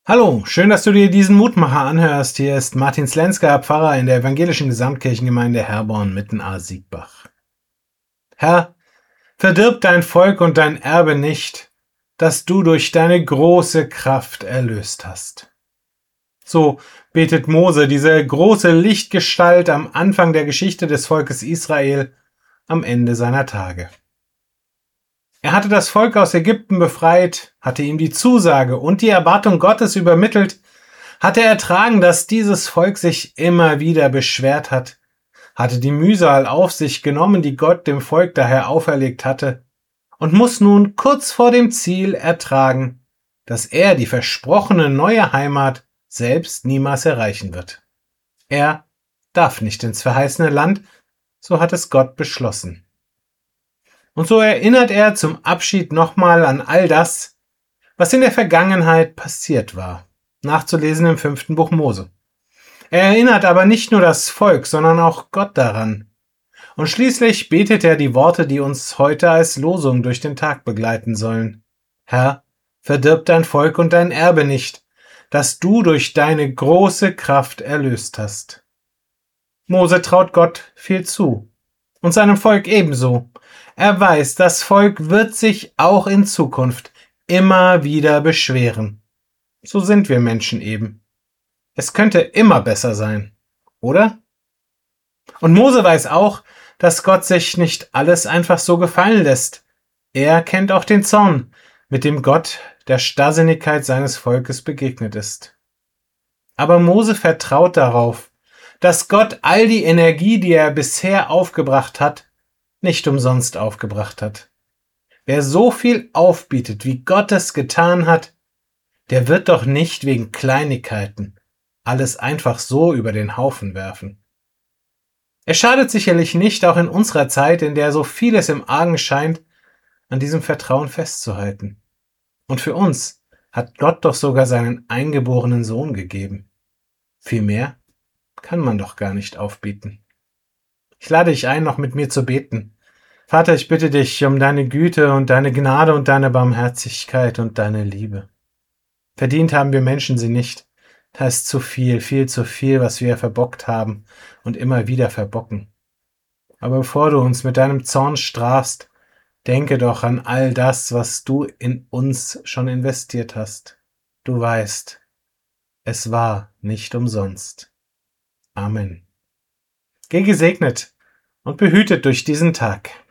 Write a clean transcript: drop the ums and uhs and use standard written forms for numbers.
Hallo, schön, dass du dir diesen Mutmacher anhörst. Hier ist Martin Slenska, Pfarrer in der evangelischen Gesamtkirchengemeinde Herborn mitten Siegbach. Herr, verdirb dein Volk und dein Erbe nicht, das du durch deine große Kraft erlöst hast. So betet Mose, diese große Lichtgestalt am Anfang der Geschichte des Volkes Israel, am Ende seiner Tage. Er hatte das Volk aus Ägypten befreit, hatte ihm die Zusage und die Erwartung Gottes übermittelt, hatte ertragen, dass dieses Volk sich immer wieder beschwert hat, hatte die Mühsal auf sich genommen, die Gott dem Volk daher auferlegt hatte, und muss nun kurz vor dem Ziel ertragen, dass er die versprochene neue Heimat selbst niemals erreichen wird. Er darf nicht ins verheißene Land, so hat es Gott beschlossen. Und so erinnert er zum Abschied nochmal an all das, was in der Vergangenheit passiert war, nachzulesen im 5. Buch Mose. Er erinnert aber nicht nur das Volk, sondern auch Gott daran. Und schließlich betet er die Worte, die uns heute als Losung durch den Tag begleiten sollen. Herr, verdirb dein Volk und dein Erbe nicht, das du durch deine große Kraft erlöst hast. Mose traut Gott viel zu und seinem Volk ebenso. Er weiß, das Volk wird sich auch in Zukunft immer wieder beschweren. So sind wir Menschen eben. Es könnte immer besser sein, oder? Und Mose weiß auch, dass Gott sich nicht alles einfach so gefallen lässt. Er kennt auch den Zorn, mit dem Gott der Starrsinnigkeit seines Volkes begegnet ist. Aber Mose vertraut darauf, dass Gott all die Energie, die er bisher aufgebracht hat, nicht umsonst aufgebracht hat. Wer so viel aufbietet, wie Gott es getan hat, der wird doch nicht wegen Kleinigkeiten alles einfach so über den Haufen werfen. Es schadet sicherlich nicht, auch in unserer Zeit, in der so vieles im Argen scheint, an diesem Vertrauen festzuhalten. Und für uns hat Gott doch sogar seinen eingeborenen Sohn gegeben. Viel mehr kann man doch gar nicht aufbieten. Ich lade dich ein, noch mit mir zu beten. Vater, ich bitte dich um deine Güte und deine Gnade und deine Barmherzigkeit und deine Liebe. Verdient haben wir Menschen sie nicht. Da ist zu viel zu viel, was wir verbockt haben und immer wieder verbocken. Aber bevor du uns mit deinem Zorn strafst, denke doch an all das, was du in uns schon investiert hast. Du weißt, es war nicht umsonst. Amen. Geh gesegnet und behütet durch diesen Tag.